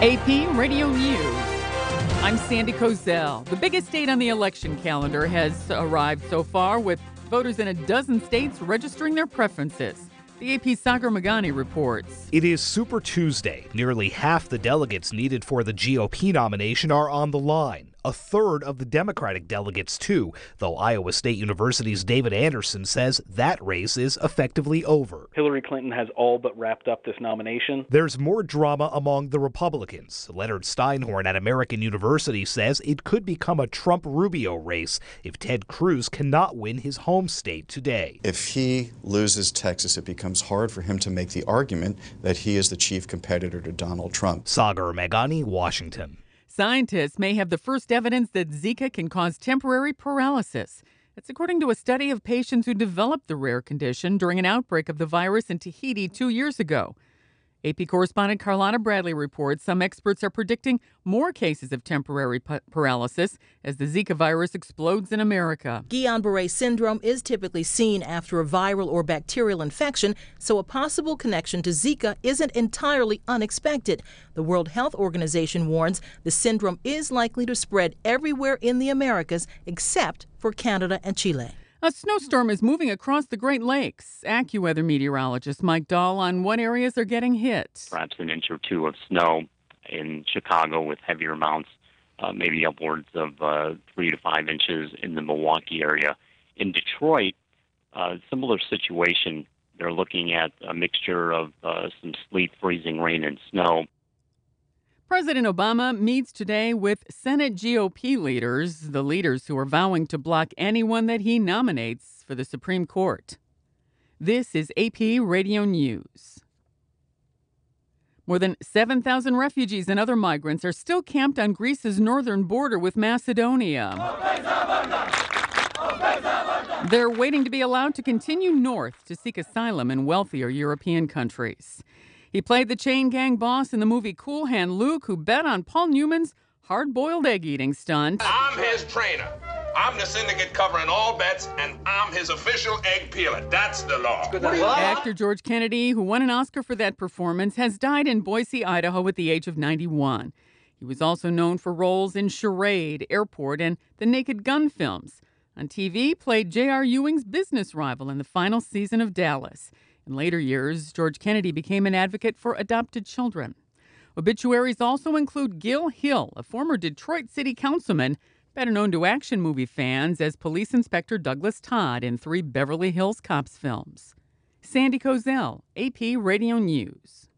AP Radio News. I'm Sandy Kozel. The biggest date on the election calendar has arrived so far, with voters in a dozen states registering their preferences. The AP's Sagar Meghani reports. It is Super Tuesday. Nearly half the delegates needed for the GOP nomination are on the line. A third of the Democratic delegates, too, though Iowa State University's David Anderson says that race is effectively over. Hillary Clinton has all but wrapped up this nomination. There's more drama among the Republicans. Leonard Steinhorn at American University says it could become a Trump-Rubio race if Ted Cruz cannot win his home state today. If he loses Texas, it becomes hard for him to make the argument that he is the chief competitor to Donald Trump. Sagar Meghani, Washington. Scientists may have the first evidence that Zika can cause temporary paralysis. That's according to a study of patients who developed the rare condition during an outbreak of the virus in Tahiti 2 years ago. AP correspondent Carlotta Bradley reports some experts are predicting more cases of temporary paralysis as the Zika virus explodes in America. Guillain-Barré syndrome is typically seen after a viral or bacterial infection, so a possible connection to Zika isn't entirely unexpected. The World Health Organization warns the syndrome is likely to spread everywhere in the Americas except for Canada and Chile. A snowstorm is moving across the Great Lakes. AccuWeather meteorologist Mike Dahl on what areas are getting hit. Perhaps an inch or two of snow in Chicago with heavier amounts, maybe upwards of 3 to 5 inches in the Milwaukee area. In Detroit, similar situation. They're looking at a mixture of some sleet, freezing rain, and snow. President Obama meets today with Senate GOP leaders, the leaders who are vowing to block anyone that he nominates for the Supreme Court. This is AP Radio News. More than 7,000 refugees and other migrants are still camped on Greece's northern border with Macedonia. They're waiting to be allowed to continue north to seek asylum in wealthier European countries. He played the chain gang boss in the movie Cool Hand Luke, who bet on Paul Newman's hard-boiled egg-eating stunt. I'm his trainer. I'm the syndicate covering all bets, and I'm his official egg peeler. That's the law. Actor George Kennedy, who won an Oscar for that performance, has died in Boise, Idaho at the age of 91. He was also known for roles in Charade, Airport, and the Naked Gun films. On TV, played J.R. Ewing's business rival in the final season of Dallas. In later years, George Kennedy became an advocate for adopted children. Obituaries also include Gil Hill, a former Detroit City Councilman, better known to action movie fans as Police Inspector Douglas Todd in 3 Beverly Hills Cops films. Sandy Kozel, AP Radio News.